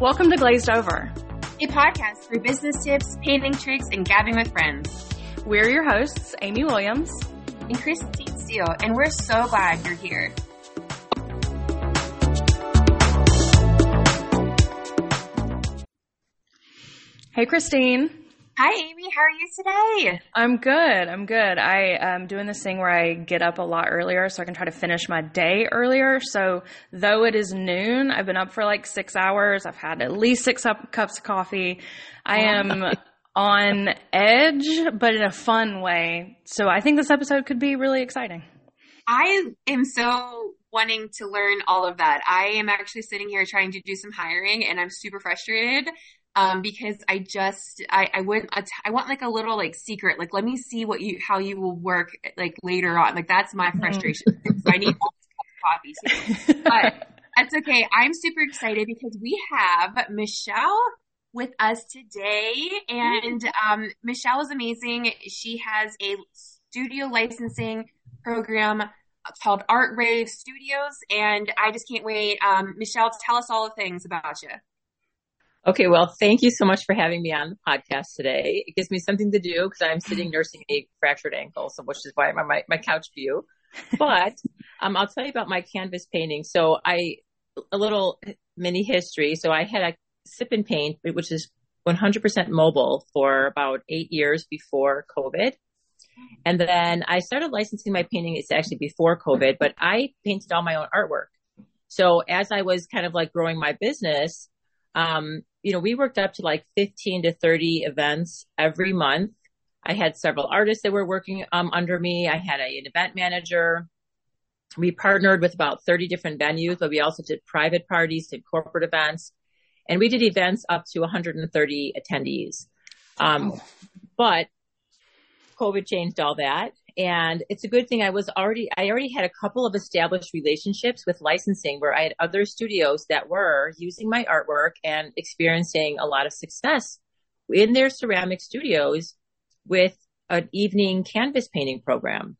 Welcome to Glazed Over, a podcast for business tips, painting tricks, and gabbing with friends. We're your hosts, Amy Williams and Christine Steele, and we're so glad you're here. Hey, Christine. Hi, Amy. How are you today? I'm good. I am doing this thing where I get up a lot earlier so I can try to finish my day earlier. So though it is noon, I've been up for like 6 hours. I've had at least six cups of coffee. I am on edge, but in a fun way. So I think this episode could be really exciting. I am so wanting to learn all of that. I am actually sitting here trying to do some hiring, and I'm super frustrated. Because I want like a little like secret, like, let me see how you will work like later on. Like, that's my frustration. So I need all this cup of coffee too. But that's okay. I'm super excited because we have Michelle with us today, and, Michelle is amazing. She has a studio licensing program called Art Rave Studios, and I just can't wait. Michelle, tell us all the things about you. Okay, well, thank you so much for having me on the podcast today. It gives me something to do because I'm sitting nursing a fractured ankle, so which is why I'm on my couch view. But I'll tell you about my canvas painting. So a little mini history. So I had a Sip and Paint, which is 100% mobile, for about 8 years before COVID. And then I started licensing my painting. It's actually before COVID, but I painted all my own artwork. So as I was kind of like growing my business, we worked up to like 15 to 30 events every month. I had several artists that were working under me. I had an event manager. We partnered with about 30 different venues, but we also did private parties, did corporate events, and we did events up to 130 attendees. But COVID changed all that. And it's a good thing I already had a couple of established relationships with licensing where I had other studios that were using my artwork and experiencing a lot of success in their ceramic studios with an evening canvas painting program.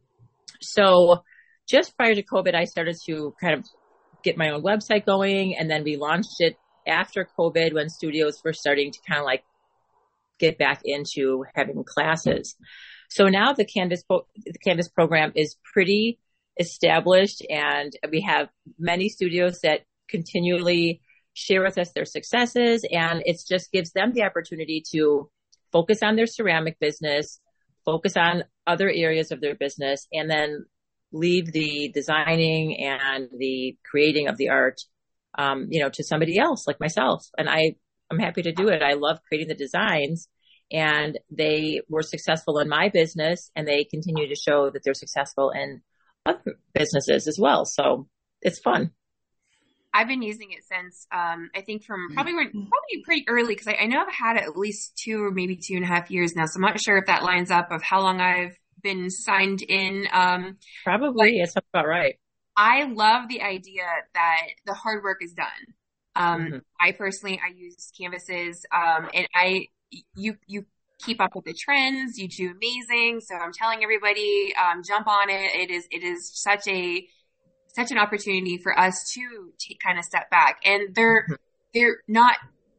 So just prior to COVID, I started to kind of get my own website going, and then we launched it after COVID when studios were starting to kind of like get back into having classes. So now the Canvas program is pretty established, and we have many studios that continually share with us their successes, and it just gives them the opportunity to focus on their ceramic business, focus on other areas of their business, and then leave the designing and the creating of the art, to somebody else like myself. And I'm happy to do it. I love creating the designs. And they were successful in my business, and they continue to show that they're successful in other businesses as well. So it's fun. I've been using it since, I think from probably pretty early, because I know I've had it at least 2 or maybe 2.5 years now. So I'm not sure if that lines up of how long I've been signed in. Probably, it's about right. I love the idea that the hard work is done. I use canvases, and you keep up with the trends. You do amazing. So I'm telling everybody, jump on it. It is such an opportunity for us to kind of step back, and they're not.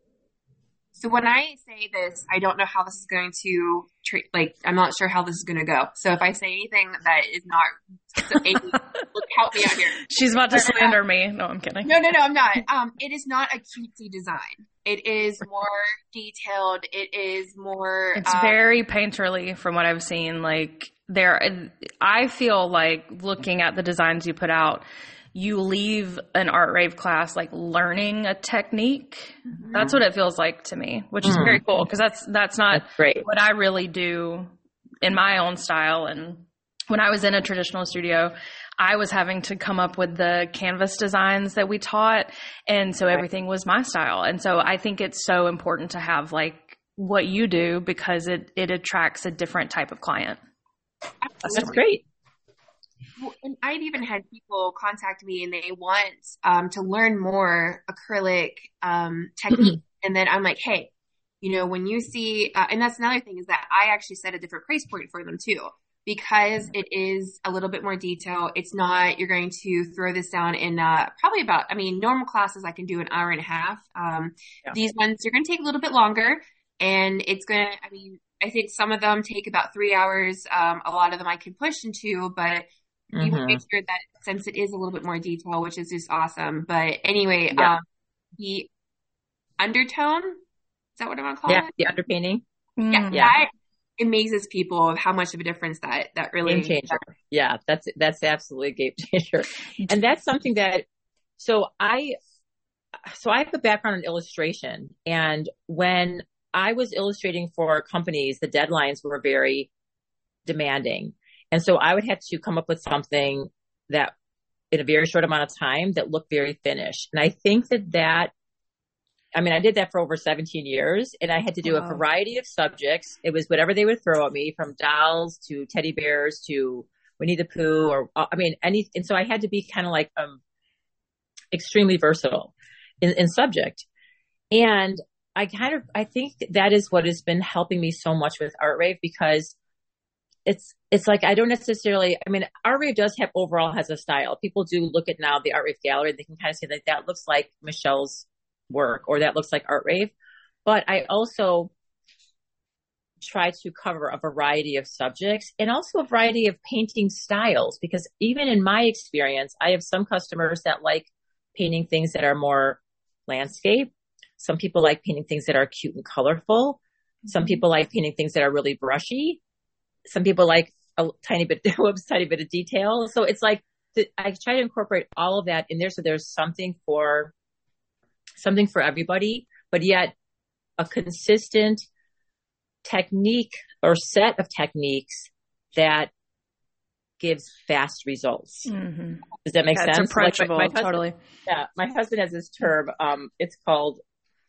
So when I say this, I don't know how this is going to I'm not sure how this is going to go. So if I say anything that is not, Amy, help me out here. She's about to slander me. No, I'm kidding. No, I'm not. It is not a cutesy design. It is more detailed. It is more. It's very painterly from what I've seen. I feel like looking at the designs you put out, you leave an art rave class like learning a technique. Mm-hmm. That's what it feels like to me, which is very cool, because that's not what I really do in my own style. And when I was in a traditional studio, I was having to come up with the canvas designs that we taught, and so everything was my style. And so I think it's so important to have like what you do, because it attracts a different type of client. That's great. Well, and I've even had people contact me, and they want to learn more acrylic technique. And then I'm like, hey, when you see, and that's another thing, is that I actually set a different price point for them too. because it is a little bit more detail. It's not, you're going to throw this down in probably about, I mean, normal classes I can do an hour and a half. These ones, you're going to take a little bit longer, and it's going to, I mean, I think some of them take about 3 hours. A lot of them I can push into, but you want to make sure that since it is a little bit more detail, which is just awesome. But anyway, the undertone, is that what I want to call it? Yeah, the underpainting. Yeah, that amazes people of how much of a difference that really game changer. Yeah, that's absolutely a game changer. And that's something that, so I have a background in illustration, and when I was illustrating for companies, the deadlines were very demanding. And so I would have to come up with something that in a very short amount of time that looked very finished. And I think I mean, I did that for over 17 years, and I had to do a variety of subjects. It was whatever they would throw at me, from dolls to teddy bears to Winnie the Pooh, or, I mean, any. And so I had to be kind of like, extremely versatile in subject. And I think that is what has been helping me so much with Art Rave, because it's like, I don't necessarily, I mean, Art Rave overall has a style. People do look at now the Art Rave gallery, they can kind of say that looks like Michelle's work, or that looks like Art Rave. But I also try to cover a variety of subjects and also a variety of painting styles, because even in my experience, I have some customers that like painting things that are more landscape. Some people like painting things that are cute and colorful. Some people like painting things that are really brushy. Some people like a tiny bit of detail. So it's like, I try to incorporate all of that in there, so there's something for everybody, but yet a consistent technique or set of techniques that gives fast results. Mm-hmm. Does that make sense? It's approachable, like totally. Yeah, my husband has this term. It's called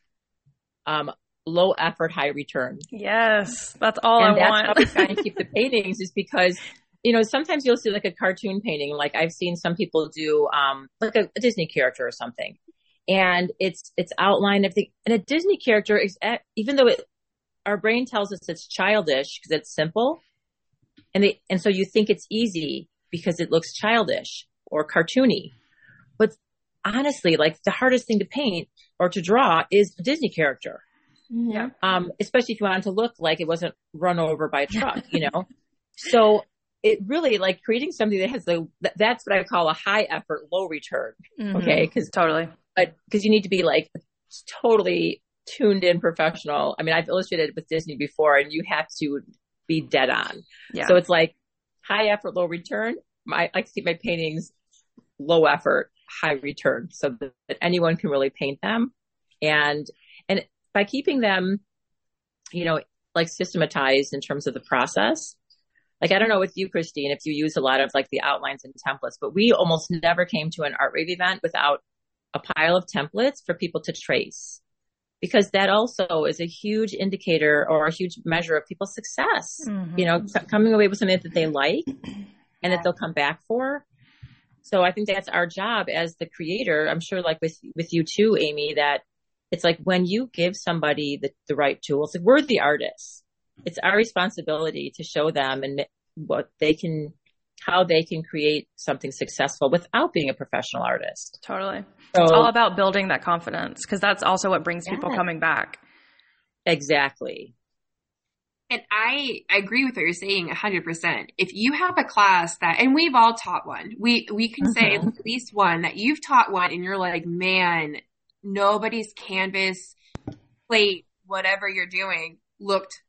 low effort, high return. Yes, that's all I want. And that's how we kind of keep the paintings, is because, you know, sometimes you'll see like a cartoon painting. Like I've seen some people do like a Disney character or something, and it's outline everything. And a Disney character is, even though our brain tells us it's childish because it's simple, and so you think it's easy because it looks childish or cartoony. But honestly, like the hardest thing to paint or to draw is a Disney character. Yeah. Especially if you want it to look like it wasn't run over by a truck, you know? So it really, like, creating something that has that's what I call a high effort, low return. Mm-hmm. Okay. Because you need to be like totally tuned in professional. I mean, I've illustrated with Disney before, and you have to be dead on. Yeah. So it's like high effort, low return. I like to see my paintings low effort, high return, so that anyone can really paint them. And by keeping them, you know, like systematized in terms of the process. Like, I don't know with you, Christine, if you use a lot of like the outlines and templates, but we almost never came to an Art Rave event without a pile of templates for people to trace, because that also is a huge indicator or a huge measure of people's success. Mm-hmm. You know, coming away with something that they like and that they'll come back for. So I think that's our job as the creator. I'm sure, like with you too, Amy, that it's like when you give somebody the right tools, like we're the artists. It's our responsibility to show them and how they can create something successful without being a professional artist. Totally. So, it's all about building that confidence, because that's also what brings people coming back. Exactly. And I agree with what you're saying 100%. If you have a class that, and we've all taught one, we can say at least one that you've taught one and you're like, man, nobody's canvas, plate, whatever you're doing looked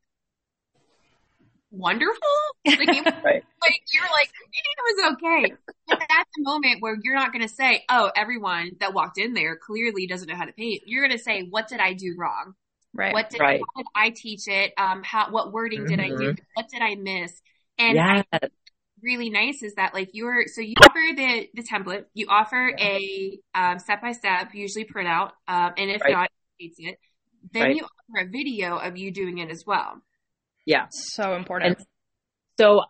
wonderful. Like, right. Like you're like, it was okay. But that's the moment where you're not going to say, oh, everyone that walked in there clearly doesn't know how to paint. You're going to say, what did I do wrong? Right. How did I teach it? What wording did I do? What did I miss? And really nice is that like you offer the template, you offer a step-by-step, usually printout, and if not, it. Then you offer a video of you doing it as well. Yeah. So important. And so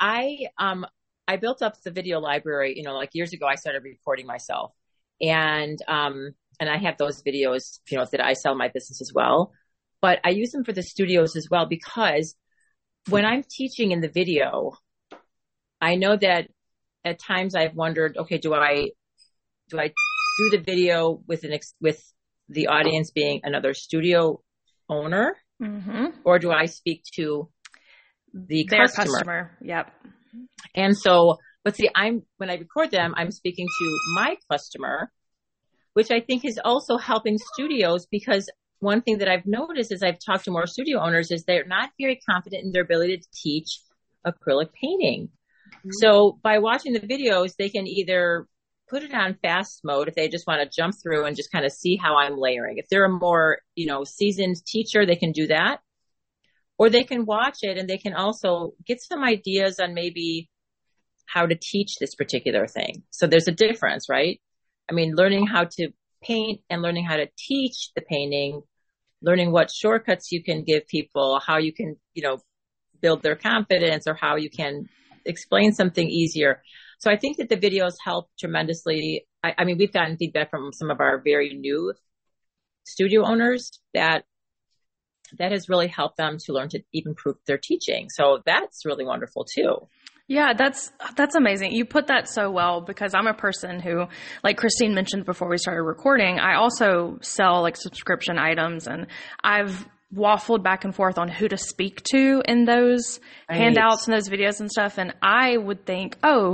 I built up the video library, you know, like years ago I started recording myself, and I have those videos, you know, that I sell my business as well, but I use them for the studios as well, because when I'm teaching in the video, I know that at times I've wondered, okay, do I do the video with with the audience being another studio owner, or do I speak to their customer? Yep. And so, but see, when I record them, I'm speaking to my customer, which I think is also helping studios, because one thing that I've noticed as I've talked to more studio owners is they're not very confident in their ability to teach acrylic painting. So by watching the videos, they can either put it on fast mode if they just want to jump through and just kind of see how I'm layering. If they're a more, seasoned teacher, they can do that. Or they can watch it and they can also get some ideas on maybe how to teach this particular thing. So there's a difference, right? I mean, learning how to paint and learning how to teach the painting, learning what shortcuts you can give people, how you can, build their confidence, or how you can explain something easier. So I think that the videos help tremendously. I mean, we've gotten feedback from some of our very new studio owners that has really helped them to learn to even improve their teaching. So that's really wonderful too. Yeah, that's amazing. You put that so well, because I'm a person who, like Christine mentioned before we started recording, I also sell like subscription items, and I've waffled back and forth on who to speak to in those handouts and those videos and stuff. And I would think,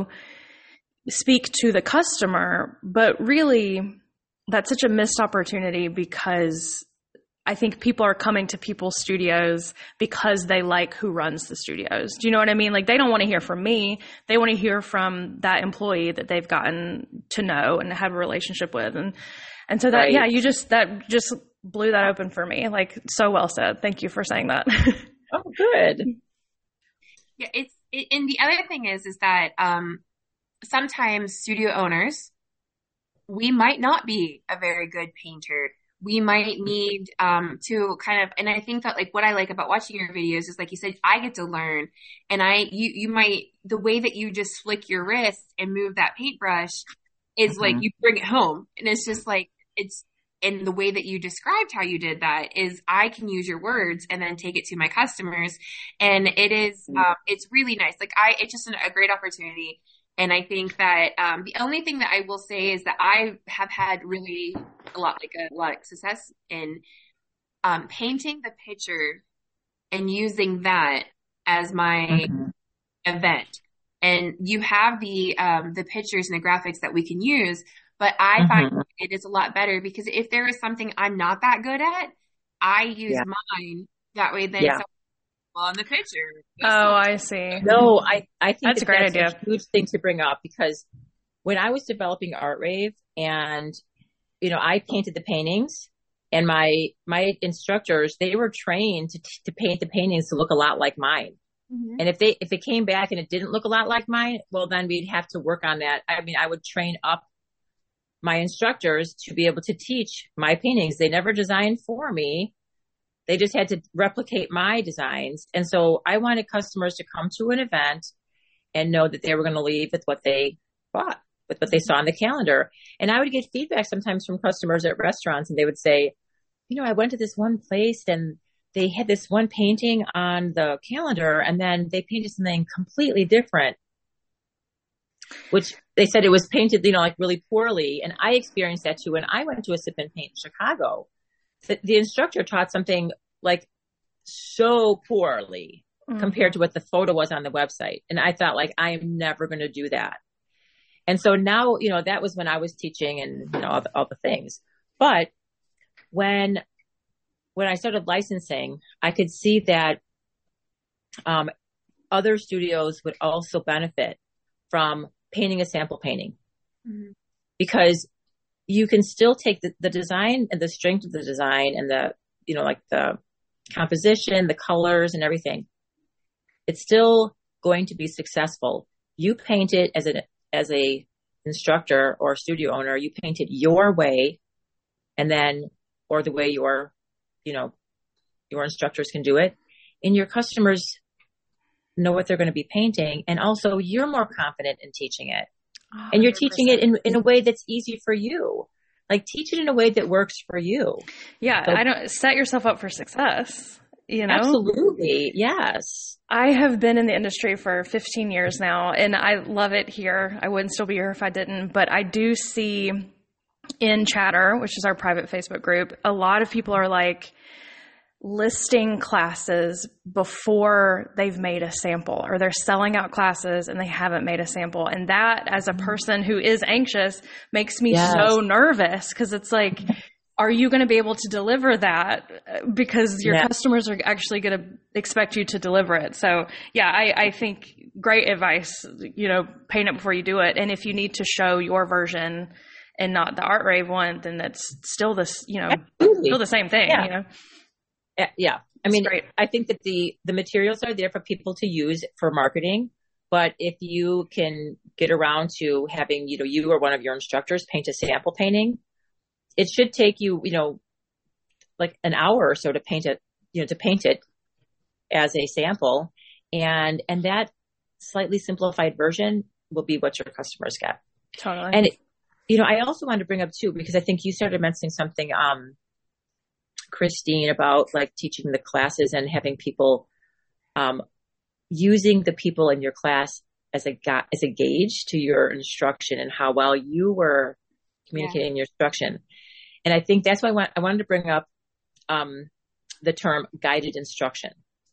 speak to the customer, but really that's such a missed opportunity, because I think people are coming to people's studios because they like who runs the studios. Do you know what I mean? Like, they don't want to hear from me. They want to hear from that employee that they've gotten to know and have a relationship with. And so that, that just blew that open for me. Like, so well said. Thank you for saying that. Oh, good. Yeah. And the other thing is that, sometimes studio owners, we might not be a very good painter. We might need to kind of, and I think that like what I like about watching your videos is, like you said, I get to learn, and you might, the way that you just flick your wrist and move that paintbrush is like you bring it home, and it's just like and the way that you described how you did that is I can use your words and then take it to my customers, and it is it's really nice. Like it's just a great opportunity. And I think that the only thing that I will say is that I have had really a lot of success in painting the picture and using that as my event. And you have the pictures and the graphics that we can use, but I find it is a lot better, because if there is something I'm not that good at, I use mine. That way then on the picture. I see. No, I think that's a great idea. A huge thing to bring up, because when I was developing ArtRave, and I painted the paintings, and my instructors, they were trained to paint the paintings to look a lot like mine. And if it came back and it didn't look a lot like mine, well, then we'd have to work on that. I mean, I would train up my instructors to be able to teach my paintings. They never designed for me. They just had to replicate my designs. And so I wanted customers to come to an event and know that they were going to leave with what they bought, with what they saw on the calendar. And I would get feedback sometimes from customers at restaurants, and they would say, I went to this one place and they had this one painting on the calendar, and then they painted something completely different, which they said it was painted, like really poorly. And I experienced that too when I went to a sip and paint in Chicago. The instructor taught something like so poorly compared to what the photo was on the website. And I thought, like, I am never going to do that. And so now, that was when I was teaching and, all the things. But when I started licensing, I could see that other studios would also benefit from painting a sample painting, because you can still take the design and the strength of the design and the, like the composition, the colors and everything. It's still going to be successful. You paint it as a instructor or studio owner, you paint it your way, and then, or the way your instructors can do it, and your customers know what they're going to be painting. And also you're more confident in teaching it. And you're 100%. Teaching it in a way that's easy for you. Like, teach it in a way that works for you. Yeah. So, I don't set yourself up for success. you know? Absolutely. Yes. I have been in the industry for 15 years now, and I love it here. I wouldn't still be here if I didn't, but I do see in Chatter, which is our private Facebook group, a lot of people are like listing classes before they've made a sample, or they're selling out classes and they haven't made a sample. And that, as a person who is anxious, makes me so nervous, because it's like, are you going to be able to deliver that? Because your customers are actually going to expect you to deliver it. So yeah, I think great advice, you know, paint it before you do it. And if you need to show your version and not the Art Rave one, then that's still this, you know, still the same thing, you know? Yeah. I mean, I think that the materials are there for people to use for marketing, but if you can get around to having, you know, you or one of your instructors paint a sample painting, it should take you, you know, like an hour or so to paint it, you know, to paint it as a sample. And that slightly simplified version will be what your customers get. Totally. And, you know, I also wanted to bring up too, because I think you started mentioning something, Christine, about like teaching the classes and having people, using the people in your class as a gauge to your instruction and how well you were communicating your instruction. And I think that's why I wanted to bring up the term guided instruction,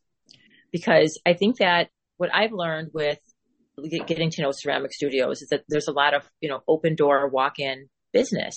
because I think that what I've learned with getting to know ceramic studios is that there's a lot of, you know, open door walk-in business.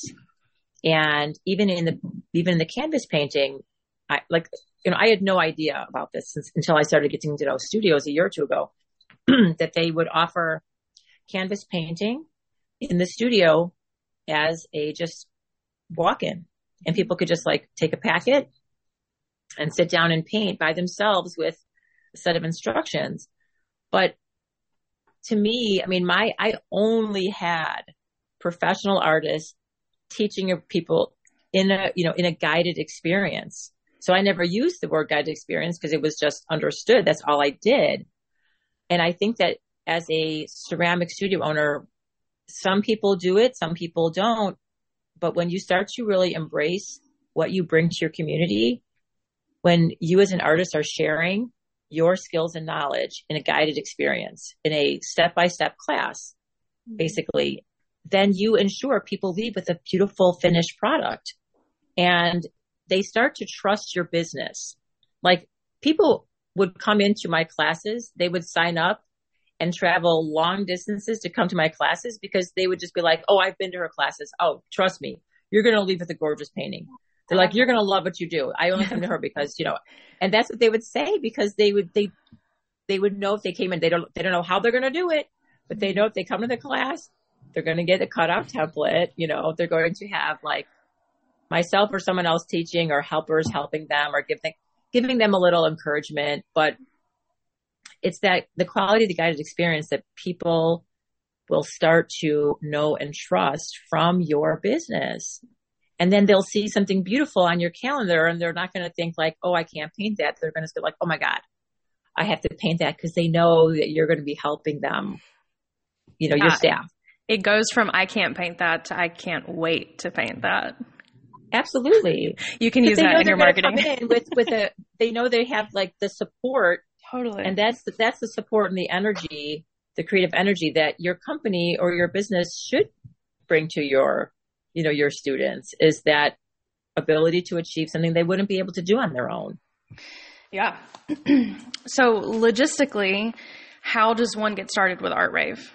And even in the canvas painting, I had no idea about this until I started getting to know studios a year or two ago, that they would offer canvas painting in the studio as a just walk-in, and people could just like take a packet and sit down and paint by themselves with a set of instructions. But to me, I mean, I only had professional artists teaching people in a guided experience. So I never used the word guided experience because it was just understood. That's all I did. And I think that as a ceramic studio owner, some people do it, some people don't. But when you start to really embrace what you bring to your community, when you as an artist are sharing your skills and knowledge in a guided experience, in a step-by-step class, basically, then you ensure people leave with a beautiful finished product, and they start to trust your business. Like, people would come into my classes, they would sign up and travel long distances to come to my classes because they would just be like, oh, I've been to her classes. Oh, trust me, you're going to leave with a gorgeous painting. They're like, you're going to love what you do. I only come to her because, you know, and that's what they would say, because they would know if they came in, they don't know how they're going to do it, but they know if they come to the class, they're going to get a cutout template. You know, they're going to have like myself or someone else teaching, or helpers helping them, or giving them a little encouragement. But it's that the quality of the guided experience that people will start to know and trust from your business. And then they'll see something beautiful on your calendar, and they're not going to think like, oh, I can't paint that. They're going to be like, oh my God, I have to paint that, because they know that you're going to be helping them, you know, your staff. It goes from I can't paint that to I can't wait to paint that. Absolutely. You can use that in your marketing. They know they have like the support. Totally. And that's the support and the energy, the creative energy that your company or your business should bring to your students, is that ability to achieve something they wouldn't be able to do on their own. Yeah. So logistically, how does one get started with Art Rave?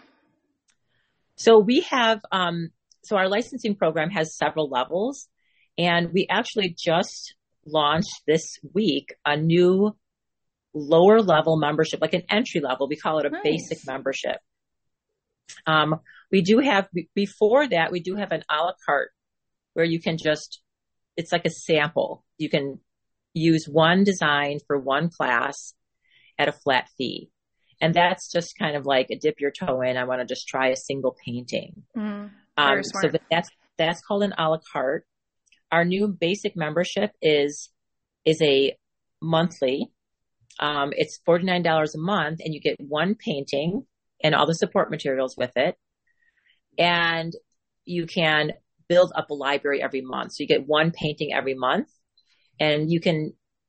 So we have, so our licensing program has several levels, and we actually just launched this week a new lower level membership, like an entry level. We call it a basic membership. We do have, before that, we do have an a la carte where you can just, it's like a sample. You can use one design for one class at a flat fee. And that's just kind of like a dip your toe in. I want to just try a single painting. So that's called an a la carte. Our new basic membership is a monthly. It's $49 a month, and you get one painting and all the support materials with it. And you can build up a library every month. So you get one painting every month, and you can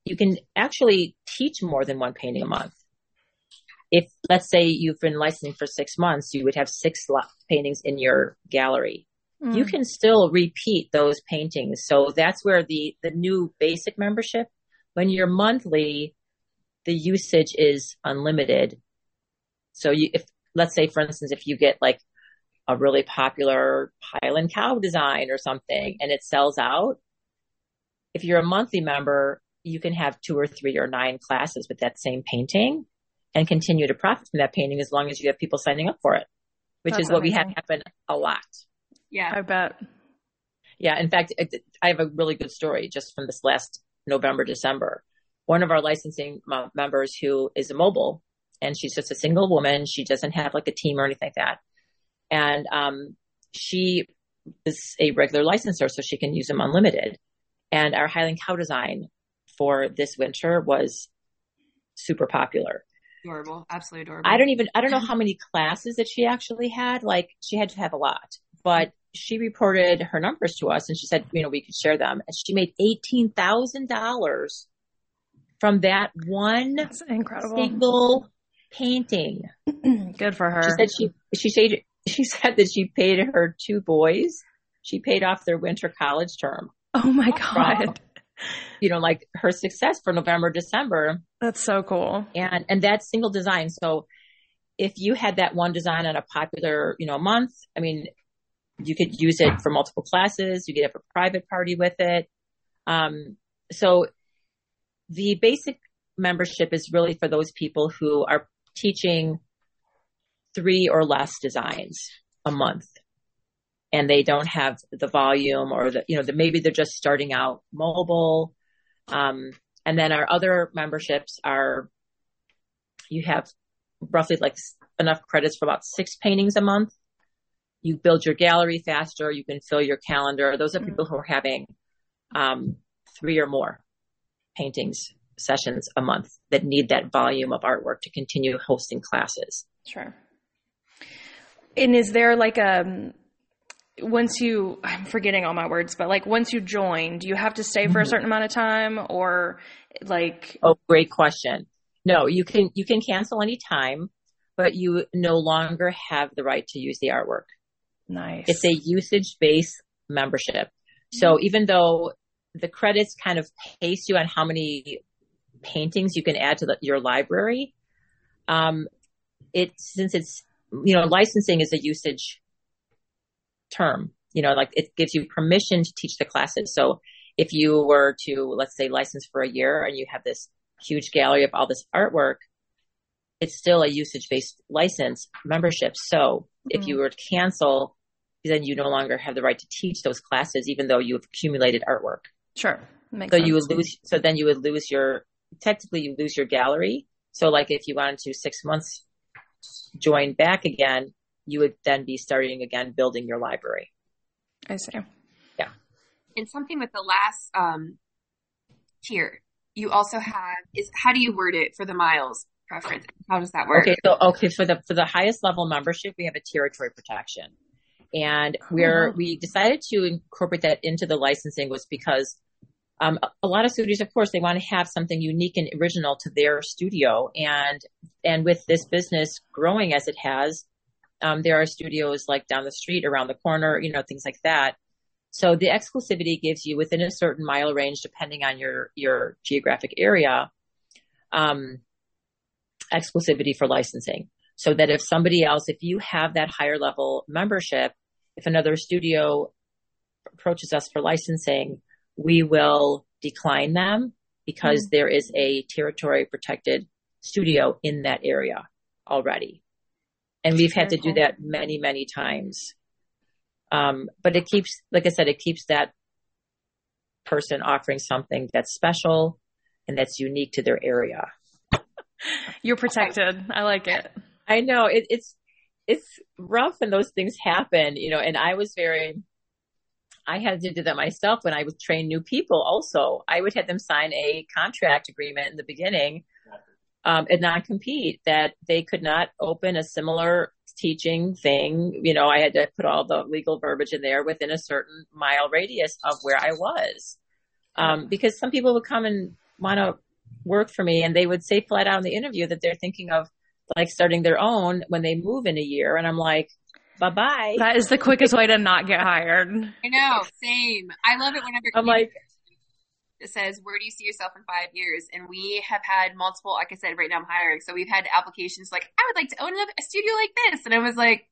you can actually teach more than one painting a month. If, let's say, you've been licensing for 6 months, you would have 6 paintings in your gallery. You can still repeat those paintings. So that's where the new basic membership, when you're monthly, the usage is unlimited. So if, let's say, for instance, if you get like a really popular Highland cow design or something and it sells out, if you're a monthly member, you can have 2 or 3 or 9 classes with that same painting and continue to profit from that painting as long as you have people signing up for it, which is what we have happen a lot. Yeah, I bet. Yeah. In fact, I have a really good story just from this last November, December. One of our licensing members who is immobile, and she's just a single woman. She doesn't have like a team or anything like that. And she is a regular licensor, so she can use them unlimited. And our Highland cow design for this winter was super popular. Adorable. Absolutely adorable. I don't know how many classes that she actually had. Like, she had to have a lot, but she reported her numbers to us and she said, we could share them. And she made $18,000 from that one That's incredible. single painting. Good for her. She said that she paid her 2 boys. She paid off their winter college term. Oh my God. Like her success for November, December. That's so cool. And that single design. So if you had that one design on a popular, month, I mean, you could use it for multiple classes. You could have a private party with it. So the basic membership is really for those people who are teaching 3 or less designs a month. And they don't have the volume or maybe they're just starting out mobile. And then our other memberships you have roughly like enough credits for about 6 paintings a month. You build your gallery faster. You can fill your calendar. Those are people who are having 3 or more paintings sessions a month that need that volume of artwork to continue hosting classes. Sure. And is there like I'm forgetting all my words, but like once you join, do you have to stay for a certain amount of time or like? Oh, great question. No, you can cancel any time, but you no longer have the right to use the artwork. Nice. It's a usage-based membership. So even though the credits kind of pace you on how many paintings you can add to your library, since it's, licensing is a usage term, like it gives you permission to teach the classes. So if you were to, let's say, license for a year and you have this huge gallery of all this artwork, it's still a usage-based license membership. So if you were to cancel, then you no longer have the right to teach those classes, even though you have accumulated artwork. Sure. Makes sense. You would lose your gallery. So like if you wanted to 6 months join back again, you would then be starting again, building your library. I see. Yeah. And something with the last tier, you also have how do you word it for the miles preference? How does that work? Okay. For the highest level membership, we have a territory protection. And we decided to incorporate that into the licensing was because a lot of studios, of course, they want to have something unique and original to their studio. And with this business growing as it has, there are studios like down the street, around the corner, things like that. So the exclusivity gives you within a certain mile range, depending on your geographic area, exclusivity for licensing. So that if you have that higher level membership, if another studio approaches us for licensing, we will decline them because there is a territory protected studio in that area already. And we've had to do that many, many times. But it keeps that person offering something that's special and that's unique to their area. You're protected. I like it. I know it's rough when those things happen, and I had to do that myself when I would train new people. Also, I would have them sign a contract agreement in the beginning, and non-compete that they could not open a similar teaching thing. I had to put all the legal verbiage in there within a certain mile radius of where I was. Because some people would come and want to work for me. And they would say flat out in the interview that they're thinking of like starting their own when they move in a year. And I'm like, bye-bye. That is the quickest way to not get hired. I know, same. I love it whenever I'm like, it says, where do you see yourself in 5 years? And we have had multiple, like I said, right now I'm hiring. So we've had applications like, I would like to own a studio like this. And I was like,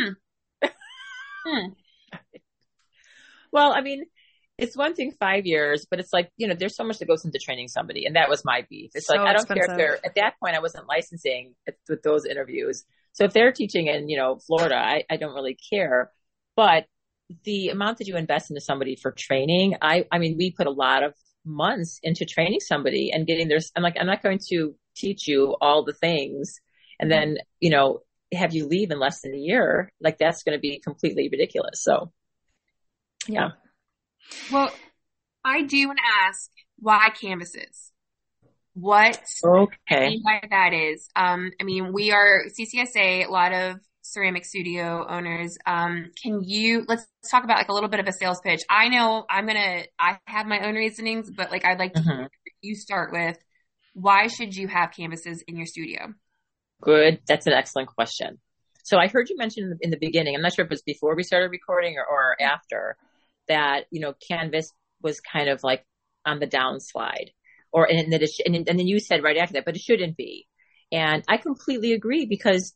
Well, I mean, it's one thing 5 years, but it's like, there's so much that goes into training somebody. And that was my beef. It's So like, I don't expensive. care if they're, at that point, I wasn't licensing with those interviews. So if they're teaching in, Florida, I don't really care. But the amount that you invest into somebody for training, I mean, we put a lot of months into training somebody and getting their, I'm like, I'm not going to teach you all the things and then, have you leave in less than a year. Like that's going to be completely ridiculous. So, yeah. Well, I do want to ask why canvases? What Okay. I mean by that is, I mean, we are CCSA, a lot of ceramic studio owners. Let's talk about like a little bit of a sales pitch. I know I have my own reasonings, but like I'd like to you start with why should you have canvases in your studio? Good. That's an excellent question. So I heard you mention in the beginning, I'm not sure if it was before we started recording or after, that, Canvas was kind of like on the downslide and then you said right after that, but it shouldn't be. And I completely agree because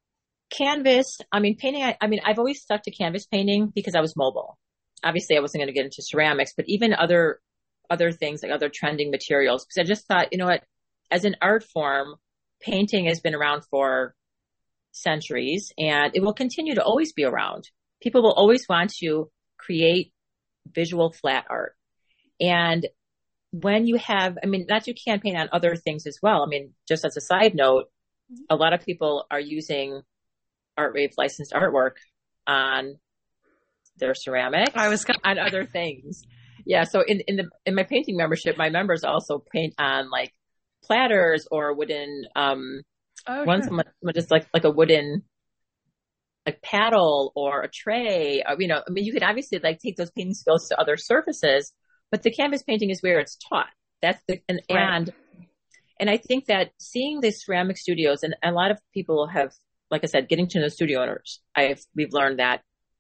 Canvas, I mean, painting, I've always stuck to canvas painting because I was mobile. Obviously I wasn't going to get into ceramics, but even other things like other trending materials, because I just thought, as an art form, painting has been around for centuries and it will continue to always be around. People will always want to create visual flat art. And when you have, not that you can't paint on other things as well. Just as a side note, a lot of people are using ArtRave licensed artwork on their ceramics. On other things. Yeah. So in my painting membership, my members also paint on like platters or wooden, someone just like a wooden, like paddle or a tray, you could obviously like take those painting skills to other surfaces, but the canvas painting is where it's taught. That's and I think that seeing the ceramic studios and a lot of people have, like I said, getting to know studio owners, we've learned that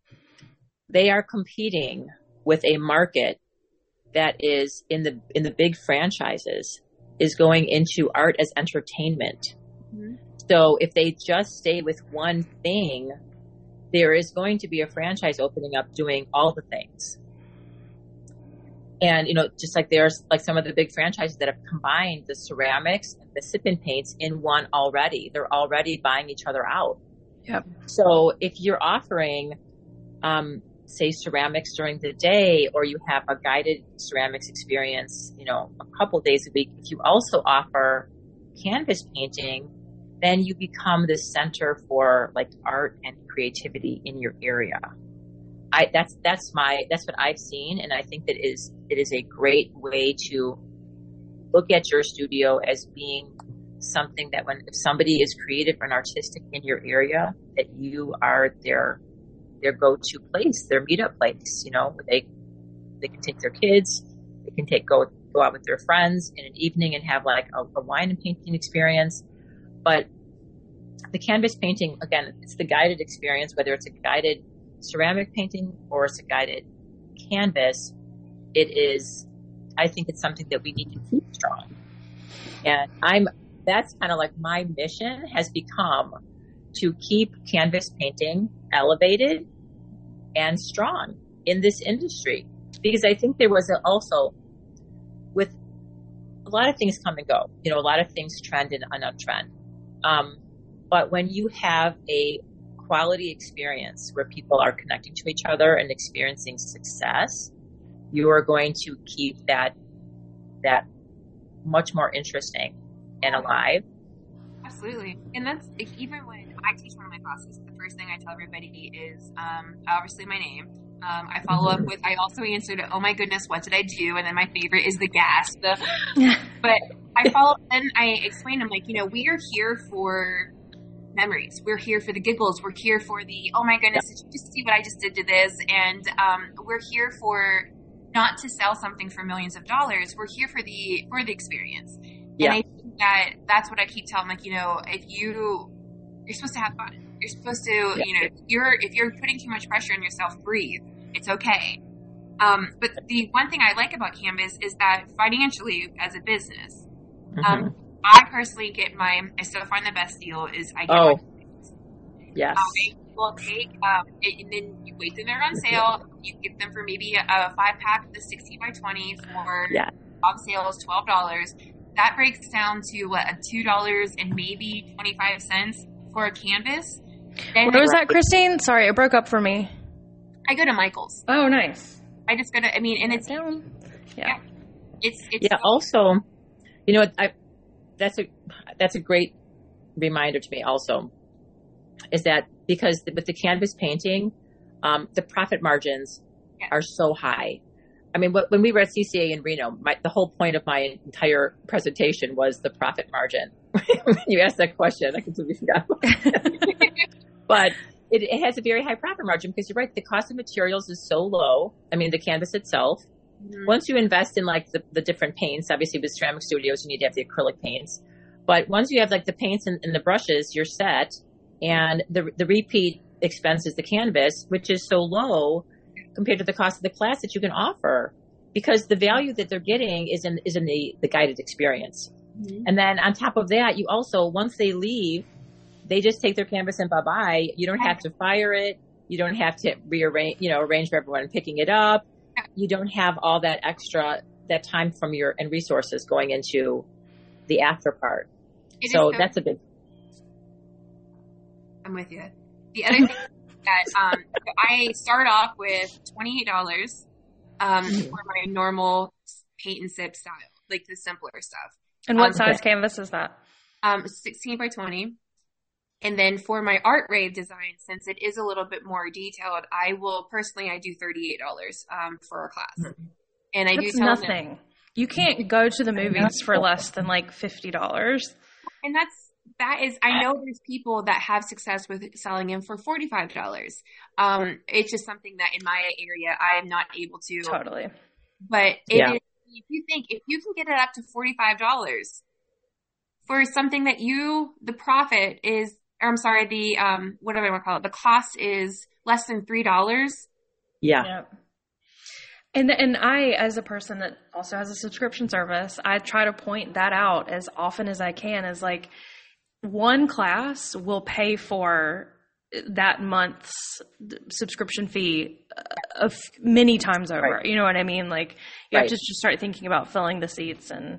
they are competing with a market that is in the big franchises is going into art as entertainment. Mm-hmm. So if they just stay with one thing, there is going to be a franchise opening up doing all the things. And, just like there's like some of the big franchises that have combined the ceramics and the sip-in paints in one already. They're already buying each other out. Yep. So if you're offering, say ceramics during the day, or you have a guided ceramics experience, a couple days a week, if you also offer canvas painting, then you become the center for like art and creativity in your area. That's what I've seen. And I think that it is a great way to look at your studio as being something that if somebody is creative and artistic in your area, that you are their go-to place, their meetup place, they can take their kids, they can go out with their friends in an evening and have like a wine and painting experience. But the canvas painting, again, it's the guided experience, whether it's a guided ceramic painting or it's a guided canvas. I think it's something that we need to keep strong. And that's kind of like my mission has become to keep canvas painting elevated and strong in this industry. Because I think there was also, with a lot of things come and go, a lot of things trend and untrend. But when you have a quality experience where people are connecting to each other and experiencing success, you are going to keep that much more interesting and alive. Absolutely. And that's even when I teach one of my classes, the first thing I tell everybody is obviously my name. I follow up with, I also answered, oh my goodness, what did I do? And then my favorite is the gasp. But I follow up and I explain, I'm like, we are here for memories. We're here for the giggles. We're here for the, oh my goodness, did you just see what I just did to this? And we're here for not to sell something for millions of dollars. We're here for the experience. Yeah. And I think that's what I keep telling, like, if you're supposed to have fun. You're supposed to, if you're putting too much pressure on yourself, breathe. It's okay. But the one thing I like about Canvas is that financially, as a business, I personally I still find the best deal is I get yes. I will take, and then you wait till they're on sale. You get them for maybe a 5-pack of the 16 by 20 for on sale is $12. That breaks down to $2 and maybe 25 cents for a canvas. Then where was that, Christine? Sorry, it broke up for me. I go to Michael's. Oh, nice. I just go to, and it's down. Yeah. It's also, that's a great reminder to me also, is that because with the canvas painting, the profit margins are so high. I mean, when we were at CCA in Reno, the whole point of my entire presentation was the profit margin. When you asked that question, I completely forgot. But it has a very high profit margin because you're right. The cost of materials is so low. I mean, the canvas itself. Mm-hmm. Once you invest in like the different paints, obviously with ceramic studios, you need to have the acrylic paints. But once you have like the paints and the brushes, you're set. And the repeat expense is the canvas, which is so low compared to the cost of the class that you can offer, because the value that they're getting is in the guided experience. Mm-hmm. And then on top of that, you also, once they leave, they just take their canvas and bye-bye. You don't have to fire it. You don't have to arrange for everyone picking it up. You don't have all that time from and resources going into the after part. So that's a big. I'm with you. The other thing that I start off with $28 for my normal paint and sip style, like the simpler stuff. And what size canvas is that? 16 by 20. And then for my art rave design, since it is a little bit more detailed, I do $38 for a class. Mm-hmm. And I do tell nothing. Them, you can't go to the movies for less than like $50. And I know there's people that have success with selling them for $45. It's just something that in my area, I am not able to. Totally. But if you can get it up to $45 for something that the profit is, or I'm sorry, what do I want to call it? The cost is less than $3. Yeah. And I, as a person that also has a subscription service, I try to point that out as often as I can, as like, one class will pay for that month's subscription fee many times over. Right. You know what I mean? Like you have to just start thinking about filling the seats and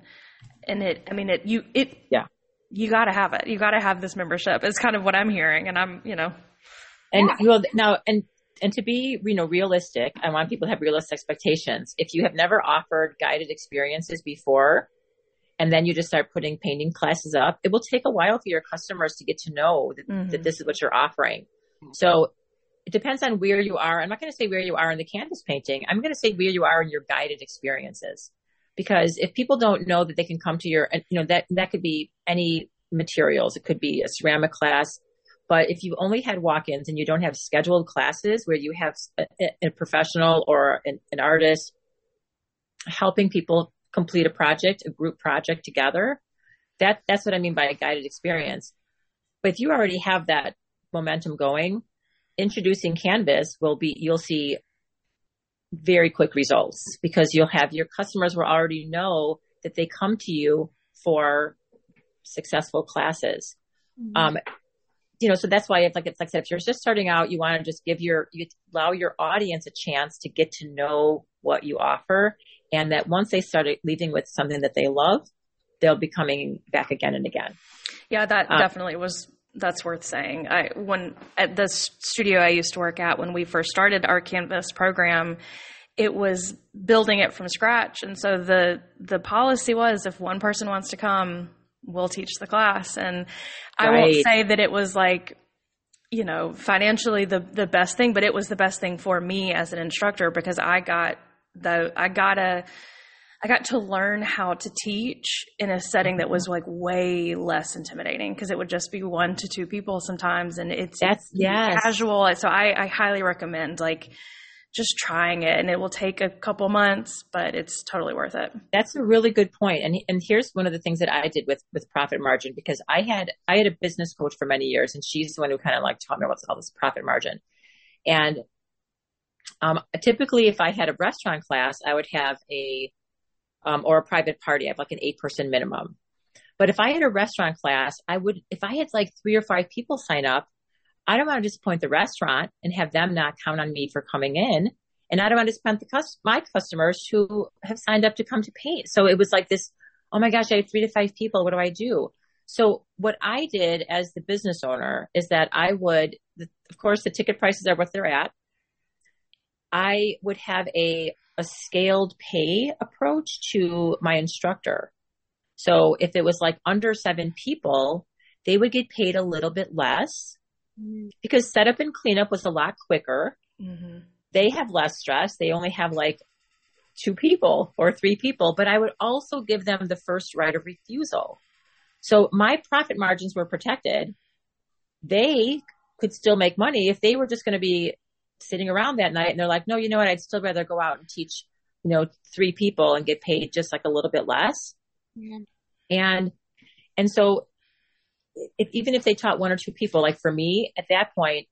you got to have it. You got to have this membership. It's kind of what I'm hearing, and I'm. And and to be realistic, I want people to have realistic expectations. If you have never offered guided experiences before, and then you just start putting painting classes up, it will take a while for your customers to get to know that this is what you're offering. So it depends on where you are. I'm not going to say where you are in the canvas painting. I'm going to say where you are in your guided experiences. Because if people don't know that they can come to that could be any materials. It could be a ceramic class. But if you only had walk-ins and you don't have scheduled classes where you have a professional or an artist helping people complete a group project together, that's what I mean by a guided experience. But if you already have that momentum going, introducing Canvas you'll see very quick results, because your customers will already know that they come to you for successful classes. Mm-hmm. So that's why like I said, if you're just starting out, you want to just allow your audience a chance to get to know what you offer. And that once they start leaving with something that they love, they'll be coming back again and again. Yeah, that definitely that's worth saying. When at the studio I used to work at, when we first started our Canvas program, it was building it from scratch. And so the policy was, if one person wants to come, we'll teach the class. And I won't say that it was like, financially the best thing, but it was the best thing for me as an instructor, because I got to learn how to teach in a setting that was like way less intimidating, because it would just be 1 to 2 people sometimes, and it's casual. So I highly recommend like just trying it, and it will take a couple months, but it's totally worth it. That's a really good point. And here's one of the things that I did with profit margin, because I had a business coach for many years, and she's the one who kind of like taught me about all this profit margin. And typically if I had a restaurant class, I would have or a private party, I have like an 8-person minimum. But if I had a restaurant class, if I had like 3 or 5 people sign up, I don't want to disappoint the restaurant and have them not count on me for coming in. And I don't want to disappoint my customers who have signed up to come to paint. So it was like this, oh my gosh, I have 3 to 5 people. What do I do? So what I did as the business owner is that of course, the ticket prices are what they're at. I would have a scaled pay approach to my instructor. So if it was like under 7 people, they would get paid a little bit less because setup and cleanup was a lot quicker. Mm-hmm. They have less stress. They only have like 2 people or 3 people, but I would also give them the first right of refusal. So my profit margins were protected. They could still make money if they were just going to be sitting around that night and they're like, no, you know what? I'd still rather go out and teach, 3 people and get paid just like a little bit less. Yeah. And so even if they taught 1 or 2 people, like for me at that point,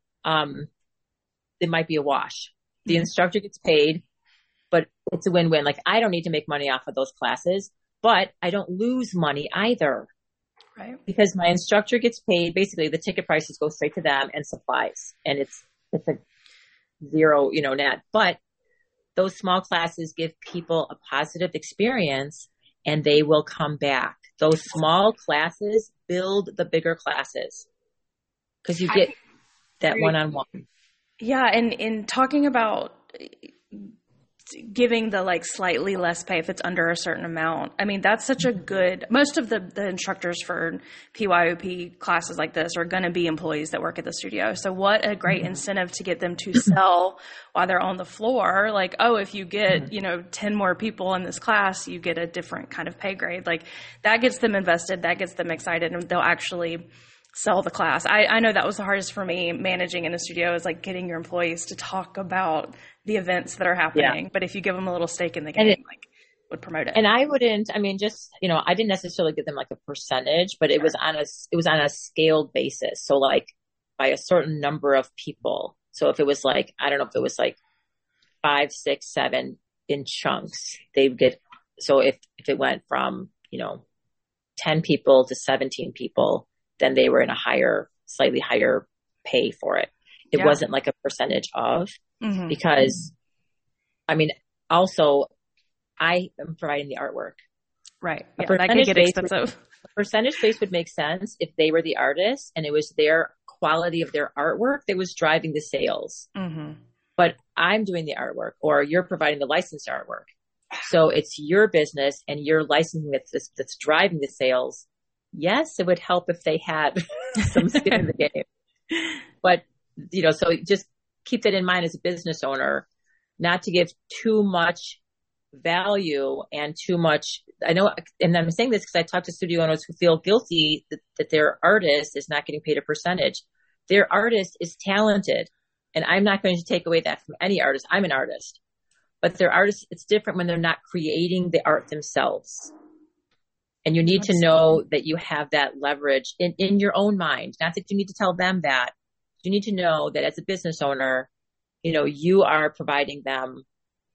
it might be a wash. The instructor gets paid, but it's a win-win. Like I don't need to make money off of those classes, but I don't lose money either. Right. Because my instructor gets paid. Basically the ticket prices go straight to them and supplies. And it's a zero, net. But those small classes give people a positive experience and they will come back. Those small classes build the bigger classes because you get that one-on-one. Yeah. And in talking about giving the like slightly less pay if it's under a certain amount. I mean, that's such a good, most of the instructors for PYOP classes like this are going to be employees that work at the studio. So what a great incentive to get them to sell while they're on the floor. Like, oh, if you get, 10 more people in this class, you get a different kind of pay grade. Like that gets them invested, that gets them excited, and they'll actually sell the class. I know that was the hardest for me managing in a studio, is like getting your employees to talk about the events that are happening. Yeah. But if you give them a little stake in the game, would promote it. And I wouldn't, I didn't necessarily give them like a percentage, but it was on a scaled basis. So like by a certain number of people. So if it was like, I don't know if it was like 5, 6, 7 in chunks, they would get, so if it went from, 10 people to 17 people, then they were in a slightly higher pay for it. It wasn't like a percentage of, because also I am providing the artwork. Right. Yeah, that could get expensive. A percentage base would make sense if they were the artist and it was their quality of their artwork that was driving the sales. Mm-hmm. But I'm doing the artwork, or you're providing the licensed artwork. So it's your business and your licensing that's driving the sales. Yes, it would help if they had some skin in the game. But, so just keep that in mind as a business owner, not to give too much value and too much. I know, and I'm saying this because I talk to studio owners who feel guilty that their artist is not getting paid a percentage. Their artist is talented, and I'm not going to take away that from any artist. I'm an artist, but their artist, it's different when they're not creating the art themselves. And you need to know that you have that leverage in your own mind. Not that you need to tell them that. You need to know that as a business owner, you are providing them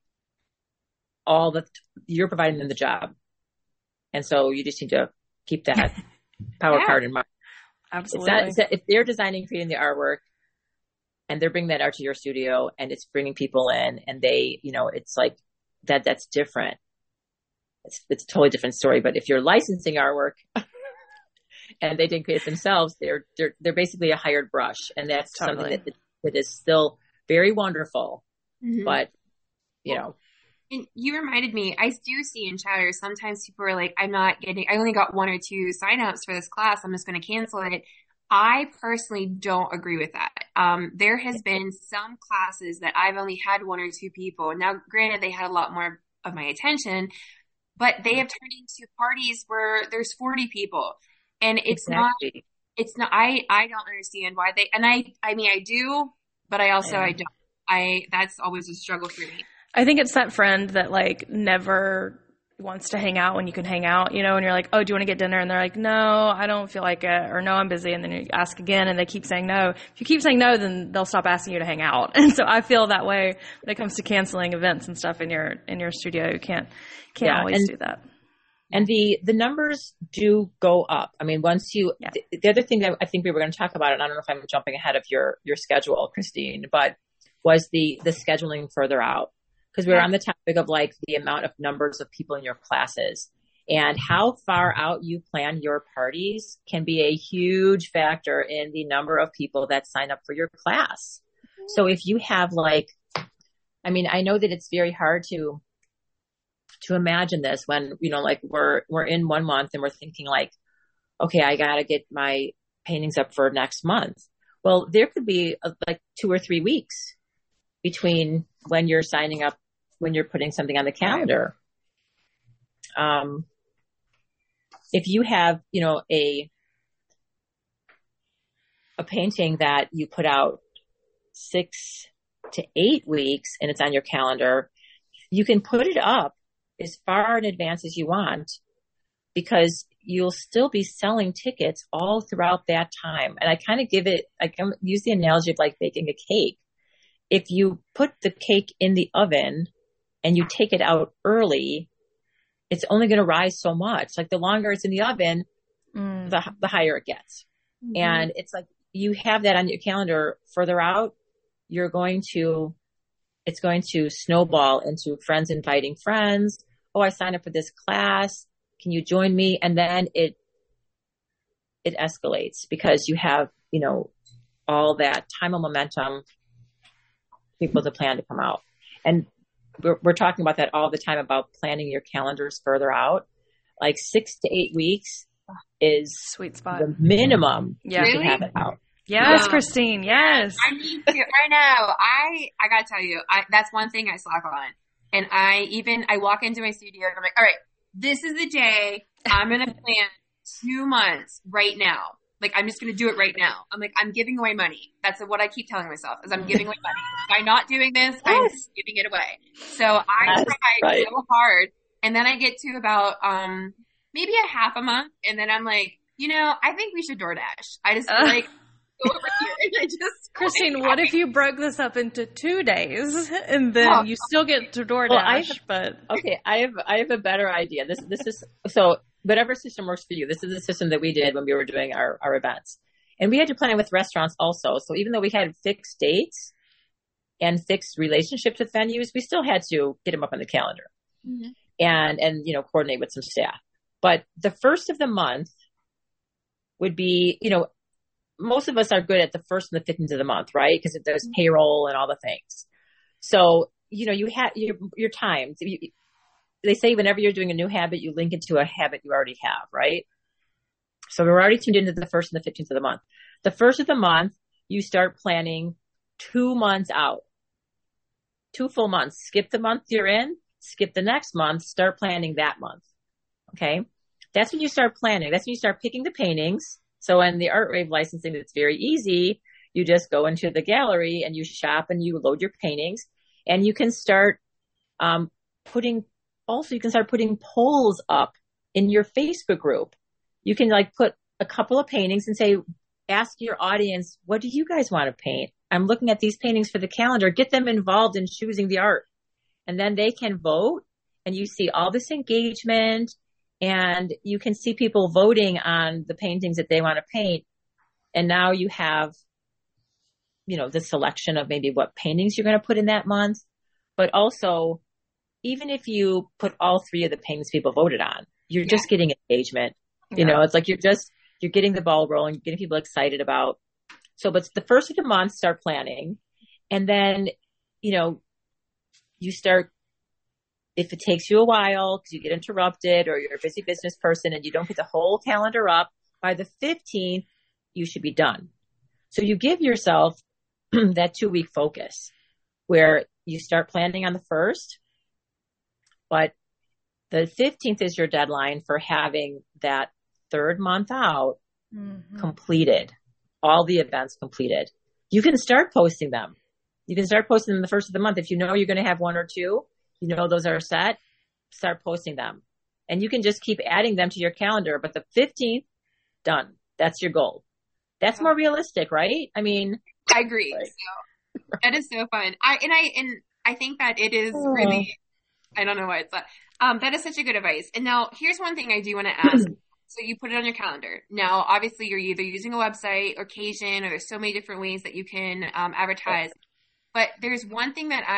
you're providing them the job. And so you just need to keep that power card in mind. Absolutely. If they're designing, creating the artwork, and they're bringing that art to your studio and it's bringing people in and they, it's like that's different. It's a totally different story. But if you're licensing artwork and they didn't create it themselves, they're basically a hired brush. And that's something that is still very wonderful. Mm-hmm. But, And you reminded me, I do see in chatter, sometimes people are like, I only got 1 or 2 signups for this class. I'm just going to cancel it. I personally don't agree with that. There has been some classes that I've only had 1 or 2 people. Now, granted, they had a lot more of my attention, but they have turned into parties where there's 40 people, and it's not, I don't understand why I do, but I also, I don't. that's always a struggle for me. I think it's that friend that like never wants to hang out when you can hang out, you know, and you're like, oh, do you want to get dinner? And they're like, no, I don't feel like it, or no, I'm busy. And then you ask again and they keep saying no. If you keep saying no, then they'll stop asking you to hang out. And so I feel that way when it comes to canceling events and stuff in your studio. You can't always do that. And the numbers do go up. I mean, once you, the other thing that I think we were going to talk about, and I don't know if I'm jumping ahead of your schedule, Christine, but was the scheduling further out. Because we were on the topic of like the amount of numbers of people in your classes, and how far out you plan your parties can be a huge factor in the number of people that sign up for your class. So if you have like, I mean, I know that it's very hard to imagine this when, you know, like we're in 1 month and we're thinking like, okay, I got to get my paintings up for next month. Well, there could be like 2 or 3 weeks between when you're signing up, when you're putting something on the calendar. If you have, you know, a painting that you put out 6 to 8 weeks and it's on your calendar, you can put it up as far in advance as you want, because you'll still be selling tickets all throughout that time. And I kind of I can use the analogy of like baking a cake. If you put the cake in the oven and you take it out early, it's only going to rise so much. Like the longer it's in the oven, the higher it gets. Mm-hmm. And it's like, you have that on your calendar further out, it's going to snowball into friends inviting friends. Oh, I signed up for this class. Can you join me? And then it escalates because you have, you know, all that time and momentum, people to plan to come out. And we're talking about that all the time, about planning your calendars further out. Like 6 to 8 weeks is sweet spot, the minimum you can have it out. Yes, Christine. Yes. I need to. I know. I gotta tell you, that's one thing I slack on. And I walk into my studio and I'm like, all right, this is the day I'm gonna plan 2 months right now. Like, I'm just going to do it right now. I'm like, I'm giving away money. That's what I keep telling myself, is I'm giving away money. By not doing this, I'm just giving it away. So I try so hard. And then I get to about, maybe a half a month. And then I'm like, you know, I think we should DoorDash. I just feel like, go over here. And I just, Christine, what if you broke this up into 2 days and then you still get to DoorDash? Okay. I have a better idea. This is, so whatever system works for you. This is the system that we did when we were doing our events. And we had to plan with restaurants also. So even though we had fixed dates and fixed relationships with venues, we still had to get them up on the calendar and, you know, coordinate with some staff. But the first of the month would be, you know, most of us are good at the first and the 15th of the month, right? Because there's payroll and all the things. So, you know, you have your time. They say whenever you're doing a new habit, you link it to a habit you already have, right? So we're already tuned into the first and the 15th of the month. The first of the month, you start planning 2 months out. 2 full months. Skip the month you're in, skip the next month, start planning that month. Okay? That's when you start planning. That's when you start picking the paintings. So in the Art Rave licensing, it's very easy. You just go into the gallery and you shop and you load your paintings, and you can start putting polls up in your Facebook group. You can like put a couple of paintings and say, ask your audience, what do you guys want to paint? I'm looking at these paintings for the calendar. Get them involved in choosing the art. And then they can vote, and you see all this engagement, and you can see people voting on the paintings that they want to paint. And now you have, you know, the selection of maybe what paintings you're going to put in that month. But also, even if you put all 3 of the paintings people voted on, you're just getting engagement. You know, it's like you're getting the ball rolling, you're getting people excited about. So, but the first of the month, start planning. And then, you know, you start, if it takes you a while because you get interrupted or you're a busy business person and you don't get the whole calendar up, by the 15th, you should be done. So you give yourself that 2-week focus where you start planning on the 1st, but the 15th is your deadline for having that 3rd month out completed, all the events completed. You can start posting them. You can start posting them the first of the month. If you know you're going to have one or two, you know those are set, start posting them. And you can just keep adding them to your calendar. But the 15th, done. That's your goal. That's more realistic, right? I mean, I agree. Right. So that is so fun. I think that it is really, I don't know why it's that is such a good advice. And now here's one thing I do want to ask. So you put it on your calendar. Now, obviously you're either using a website or Occasion, or there's so many different ways that you can advertise. But there's one thing that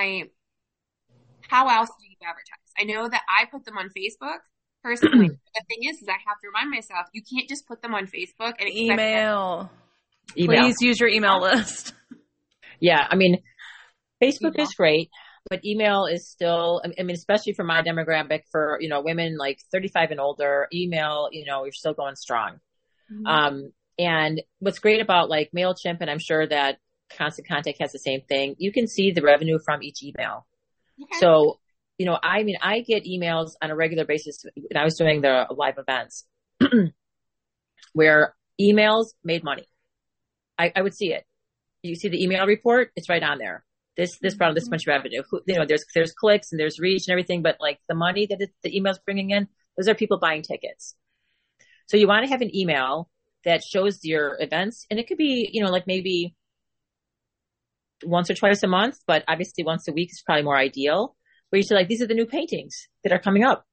how else do you advertise? I know that I put them on Facebook personally. The thing is I have to remind myself, you can't just put them on Facebook and email. Please use your email list. Yeah. I mean, Facebook is great, but email is still, I mean, especially for my demographic, for, you know, women like 35 and older, email, you know, you're still going strong. And what's great about like MailChimp, and I'm sure that Constant Contact has the same thing, you can see the revenue from each email. Okay. So, you know, I mean, I get emails on a regular basis, and I was doing the live events where emails made money. I would see it. You see the email report, it's right on there. This brought this much revenue. You know, there's clicks and there's reach and everything, but like the money that the email's bringing in, those are people buying tickets. So you want to have an email that shows your events, and it could be, you know, like maybe once or twice a month, but obviously once a week is probably more ideal, where you say like, these are the new paintings that are coming up.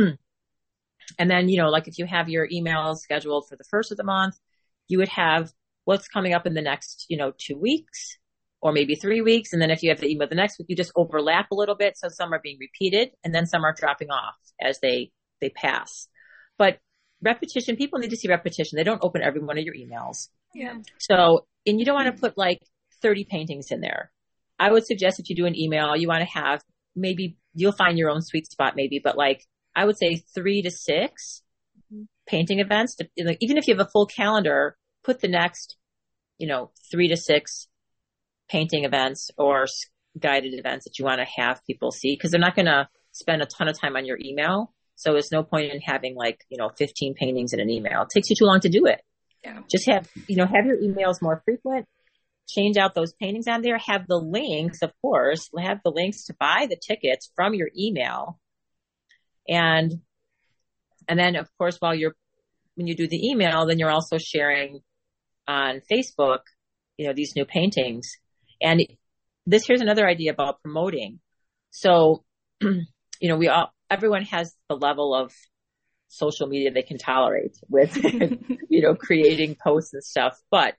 And then, you know, like if you have your emails scheduled for the first of the month, you would have what's coming up in the next, you know, 2 weeks or maybe 3 weeks. And then if you have the email the next week, you just overlap a little bit. So some are being repeated and then some are dropping off as they pass. But repetition, people need to see repetition. They don't open every one of your emails. Yeah. So, and you don't want to put like 30 paintings in there. I would suggest if you do an email, you want to have, maybe you'll find your own sweet spot maybe, but like I would say 3 to 6 painting events. Like, even if you have a full calendar, put the next, you know, 3 to 6 painting events or guided events that you want to have people see, because they're not going to spend a ton of time on your email. So there's no point in having like, you know, 15 paintings in an email. It takes you too long to do it. Yeah. Just have your emails more frequent, change out those paintings on there, have the links, of course, have the links to buy the tickets from your email. And then of course, when you do the email, then you're also sharing on Facebook, you know, these new paintings. And here's another idea about promoting. So, you know, everyone has the level of social media they can tolerate with, you know, creating posts and stuff. But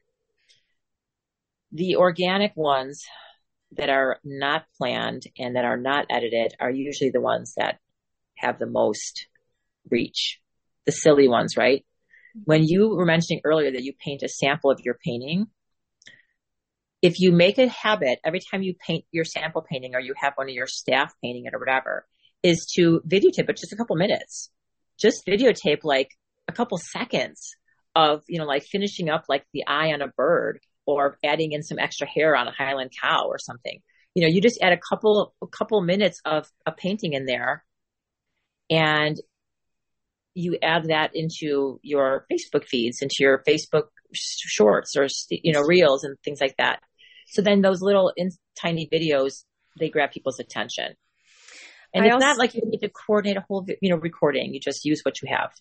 the organic ones that are not planned and that are not edited are usually the ones that have the most reach. The silly ones, right? When you were mentioning earlier that you paint a sample of your painting, if you make a habit every time you paint your sample painting or you have one of your staff painting it or whatever, is to videotape it just a couple minutes. Just videotape like a couple seconds of, you know, like finishing up like the eye on a bird or adding in some extra hair on a Highland cow or something. You know, you just add a couple minutes of a painting in there and you add that into your Facebook feeds, into your Facebook shorts or, you know, reels and things like that. So then those little tiny videos, they grab people's attention. And it's not like you need to coordinate a whole, you know, recording. You just use what you have.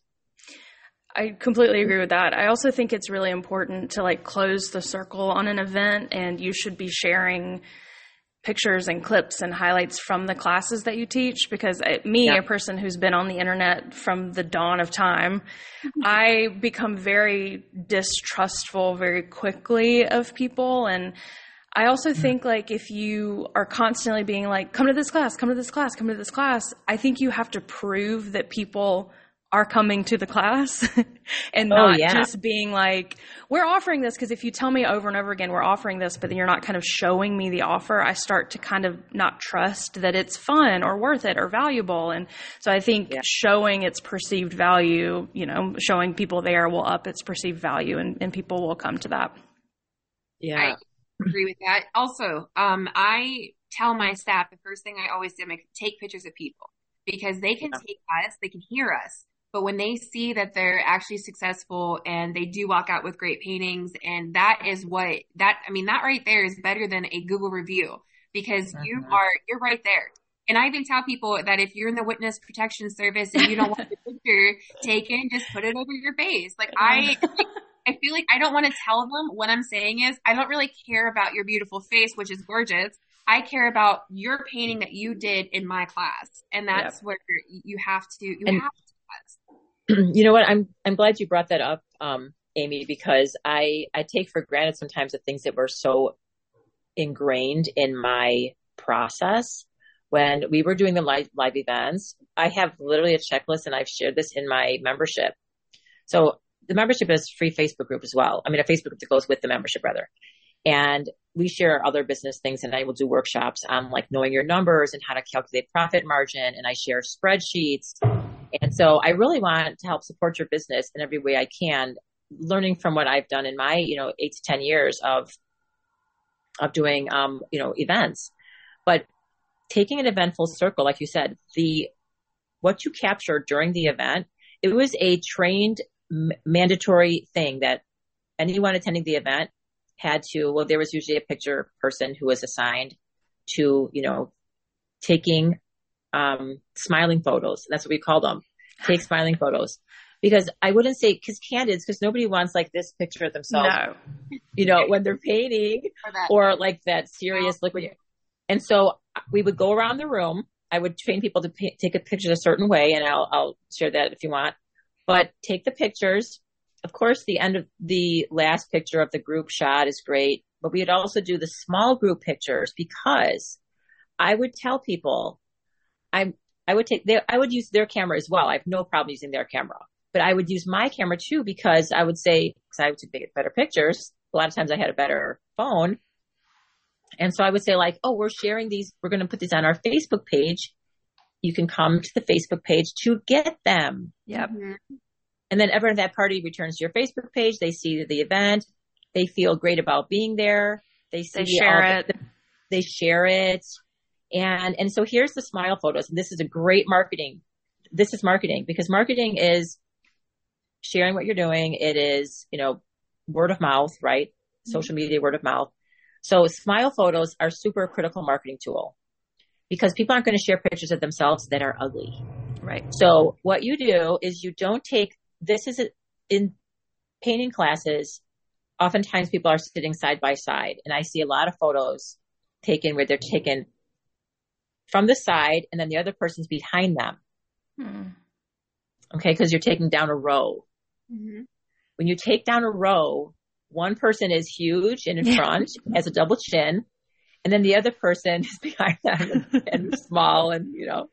I completely agree with that. I also think it's really important to like close the circle on an event, and you should be sharing pictures and clips and highlights from the classes that you teach, because a person who's been on the internet from the dawn of time, I become very distrustful very quickly of people. And I also think like if you are constantly being like, come to this class, come to this class, come to this class, I think you have to prove that people are coming to the class and not just being like, we're offering this. Because if you tell me over and over again, we're offering this, but then you're not kind of showing me the offer, I start to kind of not trust that it's fun or worth it or valuable. And so I think showing its perceived value, you know, showing people there will up its perceived value, and people will come to that. Yeah. I agree with that. Also, I tell my staff the first thing I always do, take pictures of people, because they can take us, they can hear us. But when they see that they're actually successful and they do walk out with great paintings, and that is that right there is better than a Google review, because you're right there. And I even tell people that if you're in the witness protection service and you don't want the picture taken, just put it over your face. Like I feel like I don't want to tell them. What I'm saying is I don't really care about your beautiful face, which is gorgeous. I care about your painting that you did in my class. And that's where you have to. You know what? I'm glad you brought that up, Amy, because I take for granted sometimes the things that were so ingrained in my process. When we were doing the live events, I have literally a checklist, and I've shared this in my membership. So the membership is a free Facebook group as well. I mean, a Facebook group that goes with the membership, rather. And we share other business things, and I will do workshops on like knowing your numbers and how to calculate profit margin. And I share spreadsheets. And so I really want to help support your business in every way I can, learning from what I've done in my, 8 to 10 years of doing, events. But taking an event full circle, like you said, what you captured during the event, it was a trained mandatory thing that anyone attending the event had to, well, there was usually a picture person who was assigned to, taking smiling photos. That's what we called them. Take smiling photos. Because I wouldn't say, because nobody wants like this picture of themselves, when they're painting or like that serious look. And so we would go around the room. I would train people to take a picture a certain way, and I'll share that if you want. But take the pictures. Of course, the end of the last picture of the group shot is great, but we'd also do the small group pictures, because I would tell people I would use their camera as well. I have no problem using their camera, but I would use my camera too, because I would say, because I would take better pictures. A lot of times I had a better phone. And so I would say like, oh, we're sharing these. We're going to put these on our Facebook page. You can come to the Facebook page to get them. Yep. And then everyone at that party returns to your Facebook page. They see the event. They feel great about being there. They share it. They share it. And so here's the smile photos. And this is a great marketing. This is marketing, because marketing is sharing what you're doing. It is, word of mouth, right? Social media, word of mouth. So smile photos are super critical marketing tool, because people aren't going to share pictures of themselves that are ugly. Right. So what you do is you don't take, in painting classes, oftentimes people are sitting side by side, and I see a lot of photos taken where they're taken from the side and then the other person's behind them. Okay. Cause you're taking down a row. Mm-hmm. When you take down a row, one person is huge and in front, has a double chin, and then the other person is behind them and small, and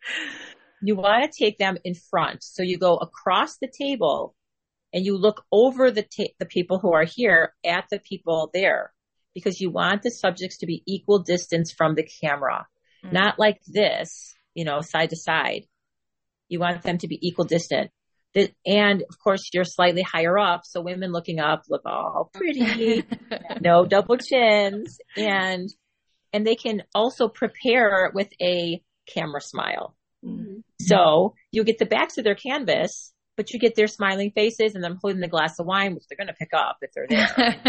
you want to take them in front. So you go across the table and you look over the people who are here at the people there, because you want the subjects to be equal distance from the camera, not like this, side to side. You want them to be equal distant. And of course, you're slightly higher up, so women looking up look all pretty, no double chins, and they can also prepare with a camera smile. Mm-hmm. So you get the backs of their canvas, but you get their smiling faces, and them holding the glass of wine, which they're going to pick up if they're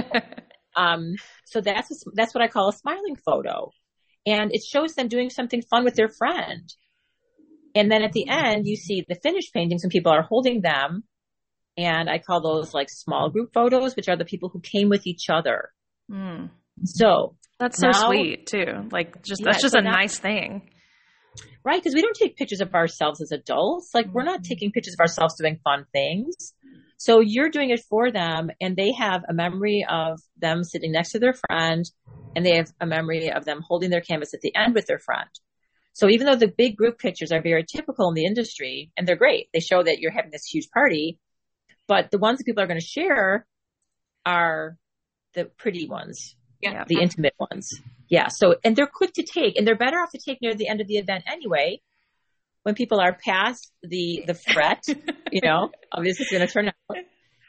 there. So that's what I call a smiling photo, and it shows them doing something fun with their friend. And then at the end, you see the finished paintings and people are holding them. And I call those like small group photos, which are the people who came with each other. Mm. So that's so sweet too. Like that's just a nice thing. Right. Because we don't take pictures of ourselves as adults. Like we're not taking pictures of ourselves doing fun things. So you're doing it for them, and they have a memory of them sitting next to their friend, and they have a memory of them holding their canvas at the end with their friend. So even though the big group pictures are very typical in the industry, and they're great, they show that you're having this huge party, but the ones that people are going to share are the pretty ones, the intimate ones. Yeah. So, and they're quick to take, and they're better off to take near the end of the event anyway, when people are past the fret, of this is going to turn out.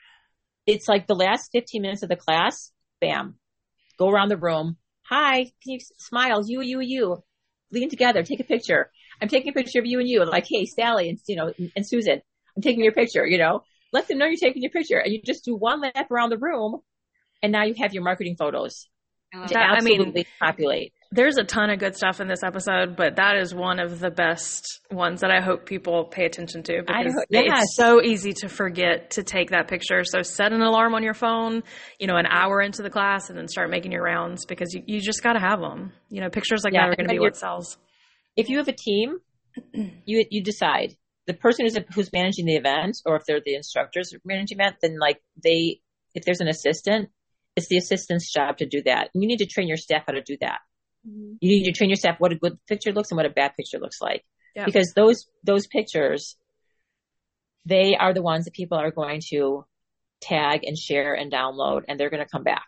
It's like the last 15 minutes of the class, bam, go around the room. Hi, can you smile? You. Lean together, take a picture. I'm taking a picture of you and you, like, hey, Sally and Susan. taking your picture, you know, let them know you're taking your picture, and you just do one lap around the room, and now you have your marketing photos to absolutely populate. There's a ton of good stuff in this episode, but that is one of the best ones that I hope people pay attention to, because it's so easy to forget to take that picture. So set an alarm on your phone, you know, an hour into the class, and then start making your rounds, because you just got to have them. You know, pictures like that are going to be what sells. If you have a team, you decide. The person who's managing the event, or if they're the instructors managing the event, then if there's an assistant, it's the assistant's job to do that. And you need to train your staff how to do that. You need to train your staff what a good picture looks and what a bad picture looks like. Yeah. Because those pictures, they are the ones that people are going to tag and share and download, and they're going to come back.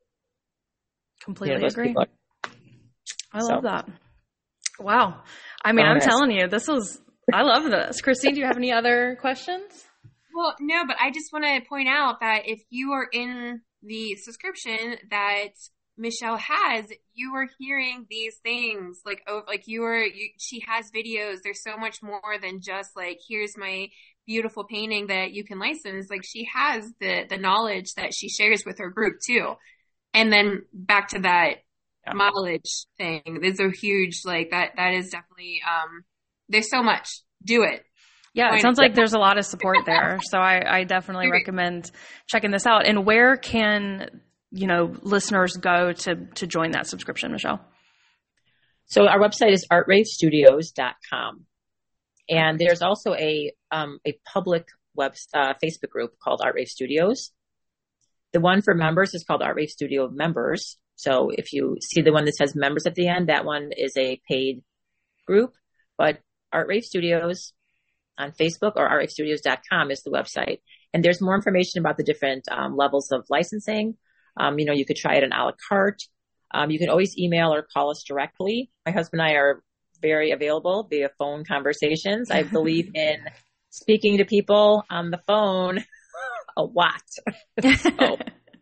Completely agree. I love that. Wow. I mean, I'm telling you, I love this. Christine, do you have any other questions? Well, no, but I just want to point out that if you are in the subscription that Michelle has, you are hearing these things she has videos. There's so much more than just like, here's my beautiful painting that you can license. Like, she has the knowledge that she shares with her group too. And then back to that mileage thing. There's a huge, like, that is definitely, there's so much. Do it. Yeah, it sounds like there's a lot of support there. So I definitely recommend checking this out. And where can, you know, listeners go to join that subscription, Michelle? So our website is artravestudios.com. And there's also a public Facebook group called Art Rave Studios. The one for members is called Art Rave Studio Members. So if you see the one that says members at the end, that one is a paid group. But Art Rave Studios on Facebook or artravestudios.com is the website. And there's more information about the different levels of licensing. You know, you could try it an a la carte. You can always email or call us directly. My husband and I are very available via phone conversations. I believe in speaking to people on the phone a lot. So,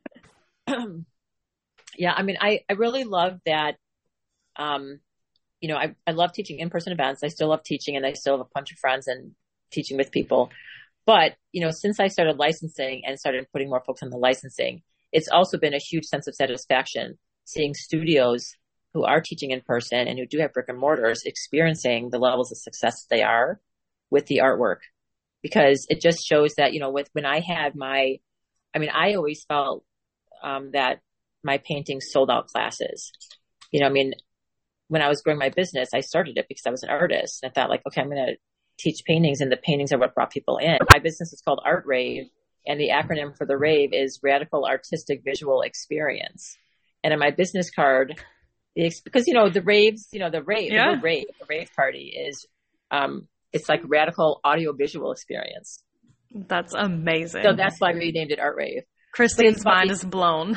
yeah, I mean, I really love that. You know, I love teaching in-person events. I still love teaching, and I still have a bunch of friends and teaching with people. But, you know, since I started licensing and started putting more folks on the licensing, it's also been a huge sense of satisfaction seeing studios who are teaching in person and who do have brick and mortars experiencing the levels of success they are with the artwork. Because it just shows that, you know, when I had I always felt that my paintings sold out classes. You know, I mean, when I was growing my business, I started it because I was an artist. And I thought, like, okay, I'm going to teach paintings, and the paintings are what brought people in. My business is called Art Rave, and the acronym for the rave is Radical Artistic Visual Experience. And on my business card, because, you know, the raves, you know, the rave party is, it's like radical audio visual experience. That's amazing. So that's why we named it Art Rave. Christine's mind is blown.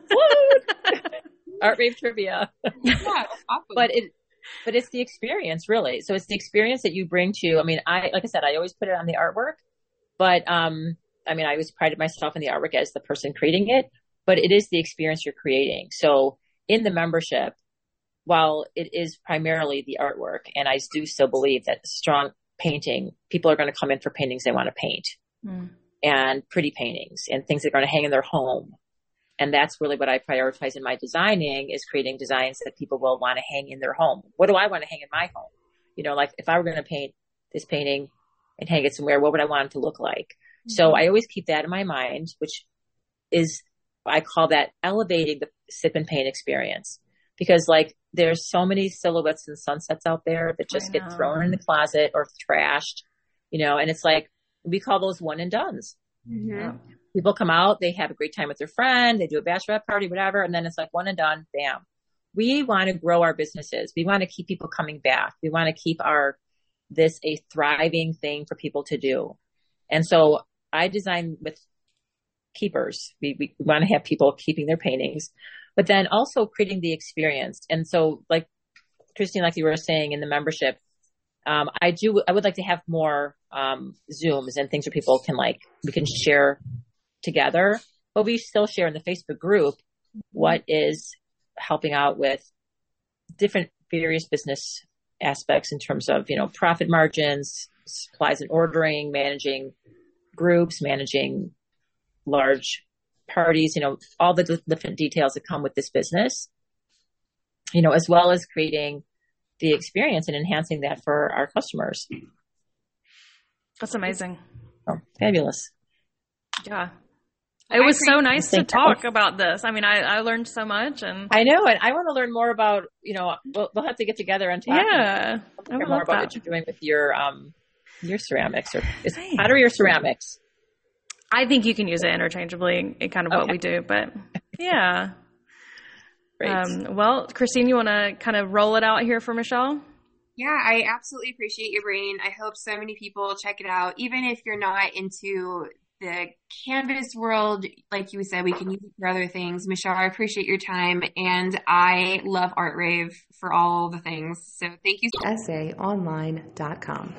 Art Rave trivia. Yeah, awesome. But it's the experience, really. So it's the experience that you bring to, I mean, like I said, I always put it on the artwork, but, I mean, I always prided myself in the artwork as the person creating it, but it is the experience you're creating. So in the membership, while it is primarily the artwork, and I do still believe that strong painting, people are going to come in for paintings they want to paint and pretty paintings and things that are going to hang in their home. And that's really what I prioritize in my designing, is creating designs that people will want to hang in their home. What do I want to hang in my home? You know, like if I were going to paint this painting and hang it somewhere, what would I want it to look like? So I always keep that in my mind, which is, I call that elevating the sip and paint experience. Because like there's so many silhouettes and sunsets out there that just get thrown in the closet or trashed, you know, and it's like, we call those one and dones. Mm-hmm. People come out, they have a great time with their friend, they do a bachelorette party, whatever. And then it's like one and done, bam. We want to grow our businesses. We want to keep people coming back. We want to keep this a thriving thing for people to do. And so I design with keepers. We want to have people keeping their paintings, but then also creating the experience. And so like Christine, like you were saying in the membership, I would like to have more Zooms and things where people we can share together, but we still share in the Facebook group what is helping out with different various business aspects in terms of, profit margins, supplies and ordering, managing groups, managing large parties, all the different details that come with this business, as well as creating the experience and enhancing that for our customers. That's amazing. Oh, fabulous. Yeah. It was so nice to talk about this. I mean, I learned so much, and I know, and I want to learn more about, we'll have to get together and talk. Yeah. More about what you're doing with your ceramics, or is pottery or ceramics? I think you can use it interchangeably in kind of what we do, but yeah. Great. Well, Christine, you want to kind of roll it out here for Michelle? Yeah, I absolutely appreciate your brain. I hope so many people check it out. Even if you're not into the canvas world, like you said, we can use it for other things. Michelle, I appreciate your time, and I love Art Rave for all the things. So thank you. SAOnline.com.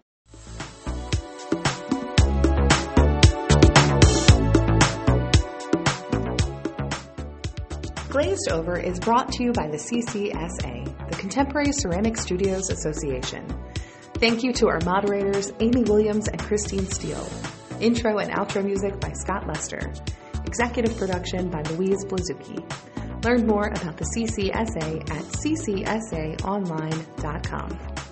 Glazed Over is brought to you by the CCSA, the Contemporary Ceramic Studios Association. Thank you to our moderators, Amy Williams and Christine Steele. Intro and outro music by Scott Lester. Executive production by Louise Blazucki. Learn more about the CCSA at ccsaonline.com.